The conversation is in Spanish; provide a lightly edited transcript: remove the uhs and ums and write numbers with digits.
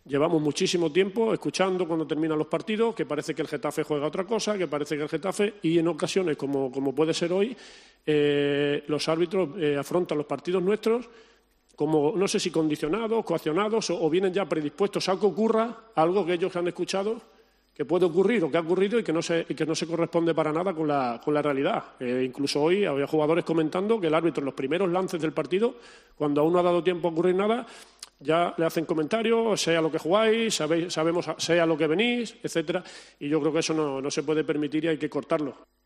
Llevamos muchísimo tiempo escuchando cuando terminan los partidos que parece que el Getafe juega otra cosa, que parece que el Getafe, y en ocasiones, como puede ser hoy, los árbitros afrontan los partidos nuestros como, no sé si condicionados, coaccionados o vienen ya predispuestos a que ocurra algo que ellos han escuchado que puede ocurrir o que ha ocurrido y que no se corresponde para nada con la realidad. Incluso hoy había jugadores comentando que el árbitro en los primeros lances del partido, cuando aún no ha dado tiempo a ocurrir nada, ya le hacen comentarios, sea lo que jugáis, sabemos, sea lo que venís, etcétera, y yo creo que eso no se puede permitir y hay que cortarlo.